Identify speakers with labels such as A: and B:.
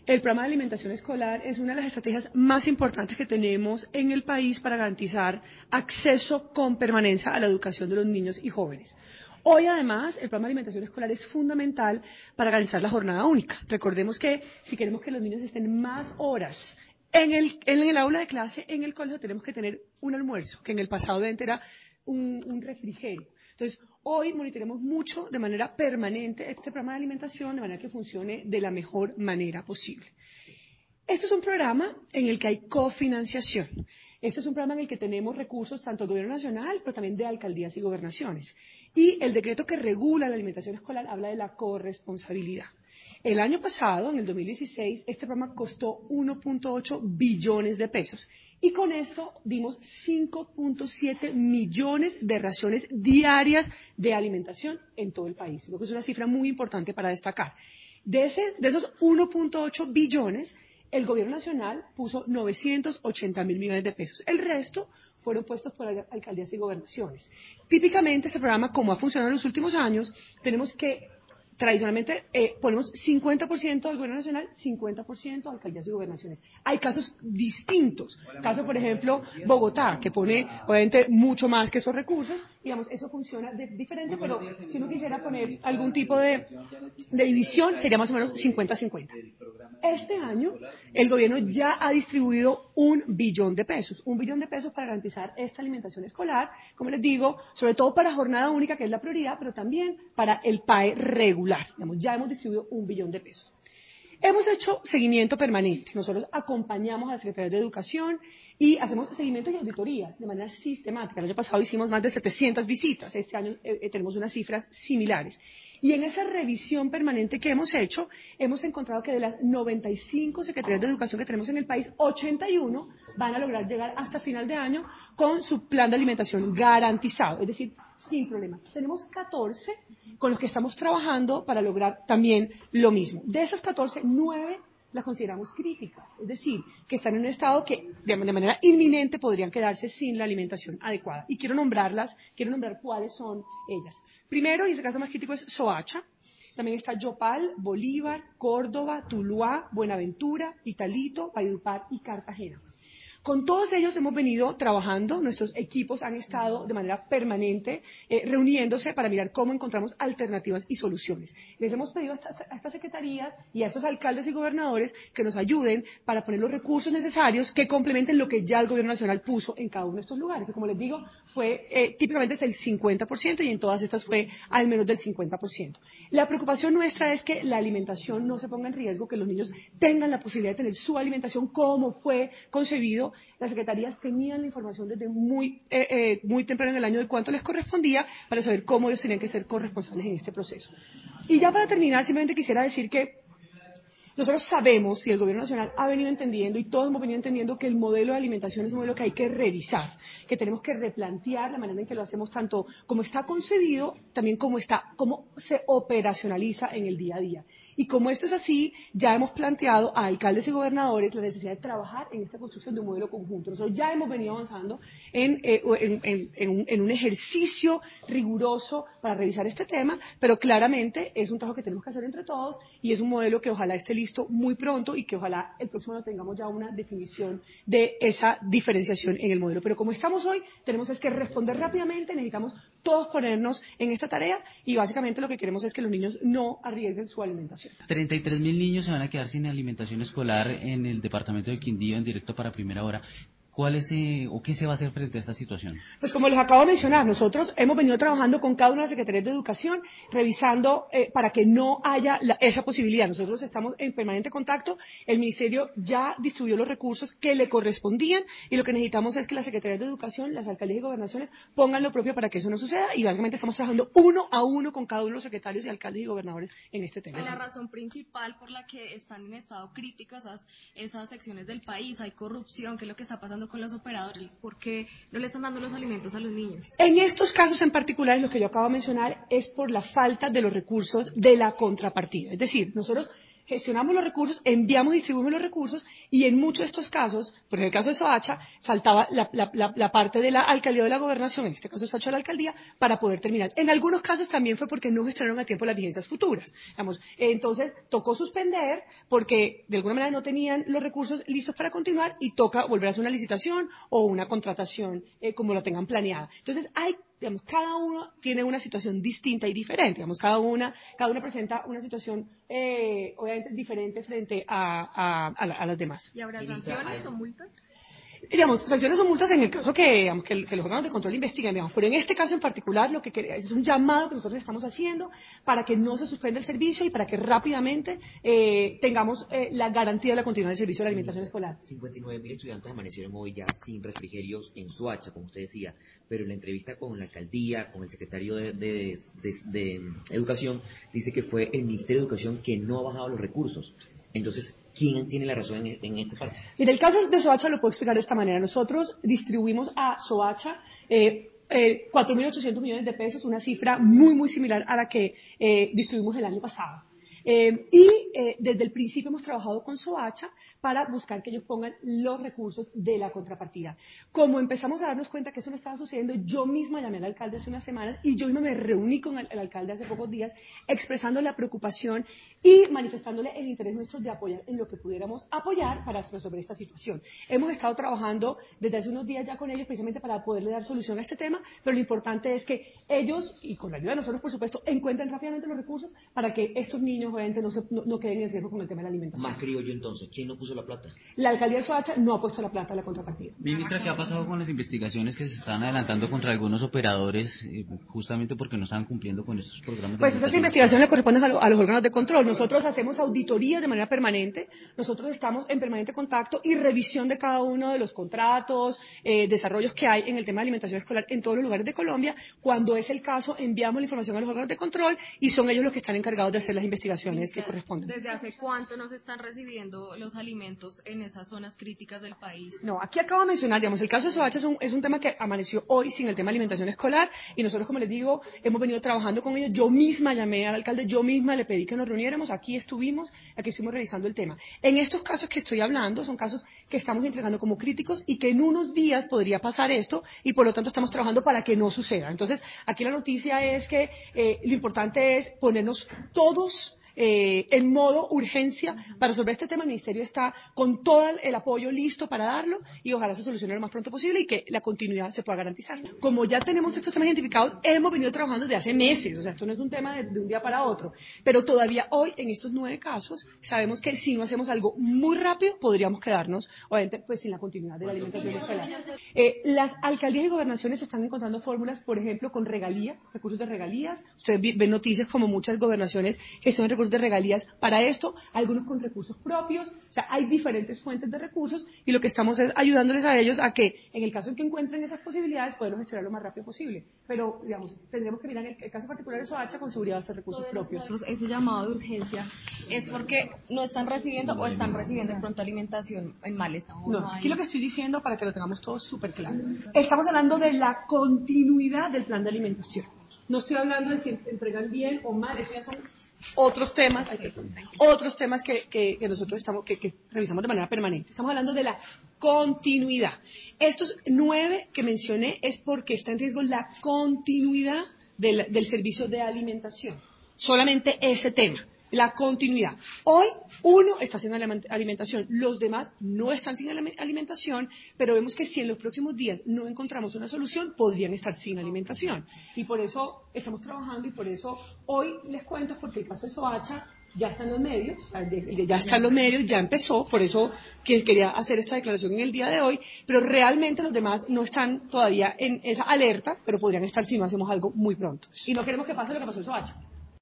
A: El programa de alimentación escolar es una de las estrategias más importantes que tenemos en el país para garantizar acceso con permanencia a la educación de los niños y jóvenes. Hoy, además, el programa de alimentación escolar es fundamental para garantizar la jornada única. Recordemos que si queremos que los niños estén más horas en el aula de clase, en el colegio, tenemos que tener un almuerzo, que en el pasado era un refrigerio. Entonces, hoy monitoreamos mucho de manera permanente este programa de alimentación, de manera que funcione de la mejor manera posible. Este es un programa en el que hay cofinanciación. Este es un programa en el que tenemos recursos tanto del gobierno nacional, pero también de alcaldías y gobernaciones. Y el decreto que regula la alimentación escolar habla de la corresponsabilidad. El año pasado, en el 2016, este programa costó 1.8 billones de pesos. Y con esto dimos 5.7 millones de raciones diarias de alimentación en todo el país. Creo que es una cifra muy importante para destacar. De esos 1.8 billones, el gobierno nacional puso 980.000 millones de pesos. El resto fueron puestos por alcaldías y gobernaciones. Típicamente, este programa, como ha funcionado en los últimos años, tenemos que tradicionalmente ponemos 50% al gobierno nacional, 50% a alcaldías y gobernaciones. Hay casos distintos. Caso, por ejemplo, Bogotá, que pone obviamente mucho más que esos recursos. Digamos, eso funciona diferente, pero si uno quisiera poner algún tipo de división, sería más o menos 50-50. Este año, el gobierno ya ha distribuido 1 billón de pesos. 1 billón de pesos para garantizar esta alimentación escolar, como les digo, sobre todo para jornada única, que es la prioridad, pero también para el PAE regular. Digamos, ya hemos distribuido 1 billón de pesos. Hemos hecho seguimiento permanente. Nosotros acompañamos a la Secretaría de Educación y hacemos seguimientos y auditorías de manera sistemática. El año pasado hicimos más de 700 visitas. Este año tenemos unas cifras similares. Y en esa revisión permanente que hemos hecho, hemos encontrado que de las 95 secretarías de educación que tenemos en el país, 81 van a lograr llegar hasta final de año con su plan de alimentación garantizado, es decir, sin problemas. Tenemos 14 con los que estamos trabajando para lograr también lo mismo. De esas 14, 9 las consideramos críticas, es decir, que están en un estado que de manera inminente podrían quedarse sin la alimentación adecuada. Y quiero nombrar cuáles son ellas. Primero, y ese caso más crítico, es Soacha. También está Yopal, Bolívar, Córdoba, Tuluá, Buenaventura, Italito, Valledupar y Cartagena. Con todos ellos hemos venido trabajando, nuestros equipos han estado de manera permanente reuniéndose para mirar cómo encontramos alternativas y soluciones. Les hemos pedido a estas secretarías y a estos alcaldes y gobernadores que nos ayuden para poner los recursos necesarios que complementen lo que ya el gobierno nacional puso en cada uno de estos lugares. Que, como les digo, típicamente es el 50% y en todas estas fue al menos del 50%. La preocupación nuestra es que la alimentación no se ponga en riesgo, que los niños tengan la posibilidad de tener su alimentación como fue concebido. Las secretarías tenían la información desde muy temprano en el año de cuánto les correspondía para saber cómo ellos tenían que ser corresponsables en este proceso. Y ya para terminar, simplemente quisiera decir que nosotros sabemos, y el Gobierno Nacional ha venido entendiendo, y todos hemos venido entendiendo, que el modelo de alimentación es un modelo que hay que revisar, que tenemos que replantear la manera en que lo hacemos, tanto como está concebido, también cómo se operacionaliza en el día a día. Y como esto es así, ya hemos planteado a alcaldes y gobernadores la necesidad de trabajar en esta construcción de un modelo conjunto. Nosotros ya hemos venido avanzando en un ejercicio riguroso para revisar este tema, pero claramente es un trabajo que tenemos que hacer entre todos y es un modelo que ojalá esté listo muy pronto y que ojalá el próximo año tengamos ya una definición de esa diferenciación en el modelo. Pero como estamos hoy, tenemos que responder rápidamente, necesitamos todos ponernos en esta tarea y básicamente lo que queremos es que los niños no arriesguen su alimentación.
B: 33.000 niños se van a quedar sin alimentación escolar en el departamento del Quindío en directo para Primera Hora. ¿Cuál es o qué se va a hacer frente a esta situación?
A: Pues como les acabo de mencionar, nosotros hemos venido trabajando con cada una de las secretarías de educación, revisando para que no haya esa posibilidad. Nosotros estamos en permanente contacto, el Ministerio ya distribuyó los recursos que le correspondían y lo que necesitamos es que las secretarías de educación, las alcaldías y gobernaciones pongan lo propio para que eso no suceda y básicamente estamos trabajando uno a uno con cada uno de los secretarios y alcaldes y gobernadores en este tema.
C: La razón principal por la que están en estado crítico esas secciones del país, hay corrupción, ¿qué es lo que está pasando con los operadores? ¿Por qué no le están dando los alimentos a los niños?
A: En estos casos en particular, lo que yo acabo de mencionar, es por la falta de los recursos de la contrapartida. Es decir, nosotros gestionamos los recursos, enviamos y distribuimos los recursos, y en muchos de estos casos, por el caso de Soacha, faltaba la parte de la alcaldía o de la gobernación, en este caso Soacha de la alcaldía, para poder terminar. En algunos casos también fue porque no gestionaron a tiempo las vigencias futuras. Digamos, entonces, tocó suspender porque de alguna manera no tenían los recursos listos para continuar y toca volver a hacer una licitación o una contratación como lo tengan planeada. Entonces, digamos, cada uno tiene una situación distinta y diferente. Digamos, cada una presenta una situación obviamente diferente frente a las demás.
C: ¿Y habrá sanciones o multas?
A: Digamos, sanciones o multas en el caso digamos, que los órganos de control investiguen, digamos, pero en este caso en particular lo que es un llamado que nosotros estamos haciendo para que no se suspenda el servicio y para que rápidamente tengamos la garantía de la continuidad del servicio de la alimentación escolar.
D: 59.000 estudiantes amanecieron hoy ya sin refrigerios en Soacha, como usted decía, pero en la entrevista con la alcaldía, con el secretario de Educación, dice que fue el Ministerio de Educación que no ha bajado los recursos. Entonces, ¿quién tiene la razón en esta parte?
A: En el caso de Soacha lo puedo explicar de esta manera. Nosotros distribuimos a Soacha 4.800 millones de pesos, una cifra muy, muy similar a la que distribuimos el año pasado. Desde el principio hemos trabajado con Soacha para buscar que ellos pongan los recursos de la contrapartida. Como empezamos a darnos cuenta que eso no estaba sucediendo, yo misma llamé al alcalde hace unas semanas y yo misma me reuní con el alcalde hace pocos días expresando la preocupación y manifestándole el interés nuestro de apoyar en lo que pudiéramos apoyar para resolver esta situación. Hemos estado trabajando desde hace unos días ya con ellos precisamente para poderle dar solución a este tema, pero lo importante es que ellos, y con la ayuda de nosotros por supuesto, encuentren rápidamente los recursos para que estos niños obviamente no queden en riesgo con el tema de la alimentación.
D: Más criollo entonces, ¿quién no puso la plata?
A: La alcaldía de Soacha no ha puesto la plata a la contrapartida.
B: Ministra, ¿qué ha pasado con las investigaciones que se están adelantando contra algunos operadores justamente porque no están cumpliendo con estos programas de
A: Pues esas investigaciones le corresponden a los órganos de control. Nosotros hacemos auditorías de manera permanente, nosotros estamos en permanente contacto y revisión de cada uno de los contratos, desarrollos que hay en el tema de alimentación escolar en todos los lugares de Colombia. Cuando es el caso, enviamos la información a los órganos de control y son ellos los que están encargados de hacer las investigaciones que corresponden.
C: ¿Desde hace cuánto no se están recibiendo los alimentos en esas zonas críticas del país?
A: No, aquí acabo de mencionar, digamos, el caso de Soacha es un tema que amaneció hoy sin el tema de alimentación escolar y nosotros, como les digo, hemos venido trabajando con ellos. Yo misma llamé al alcalde, yo misma le pedí que nos reuniéramos, aquí estuvimos revisando el tema. En estos casos que estoy hablando, son casos que estamos entregando como críticos y que en unos días podría pasar esto y por lo tanto estamos trabajando para que no suceda. Entonces, aquí la noticia es que lo importante es ponernos todos en modo urgencia para resolver este tema. El Ministerio está con todo el apoyo listo para darlo y ojalá se solucione lo más pronto posible y que la continuidad se pueda garantizar. Como ya tenemos estos temas identificados, hemos venido trabajando desde hace meses, o sea, esto no es un tema de un día para otro, pero todavía hoy en estos 9 casos sabemos que si no hacemos algo muy rápido podríamos quedarnos, obviamente, pues sin la continuidad de la alimentación escolar. Las alcaldías y gobernaciones están encontrando fórmulas, por ejemplo, con regalías, recursos de regalías. Ustedes ven noticias como muchas gobernaciones gestionan recursos de regalías para esto, algunos con recursos propios, o sea, hay diferentes fuentes de recursos y lo que estamos es ayudándoles a ellos a que, en el caso en que encuentren esas posibilidades, poderlos gestionar lo más rápido posible. Pero, digamos, tendremos que mirar en el caso particular de Soacha con seguridad hacer recursos propios.
C: Ese llamado de urgencia es porque no están recibiendo o están recibiendo de pronto alimentación en mal estado.
A: No, aquí lo que estoy diciendo para que lo tengamos todo súper claro. Estamos hablando de la continuidad del plan de alimentación. No estoy hablando de si entregan bien o mal, esos ya son otros temas que nosotros que revisamos de manera permanente. Estamos hablando de la continuidad. Estos 9 que mencioné es porque está en riesgo la continuidad del servicio de alimentación. Solamente ese tema, la continuidad. Hoy uno está haciendo alimentación, los demás no están sin alimentación, pero vemos que si en los próximos días no encontramos una solución, podrían estar sin alimentación. Y por eso estamos trabajando y por eso hoy les cuento, porque el caso de Soacha ya está en los medios, ya está en los medios, ya empezó, por eso que quería hacer esta declaración en el día de hoy, pero realmente los demás no están todavía en esa alerta, pero podrían estar si no hacemos algo muy pronto. Y no queremos que pase lo que pasó en Soacha.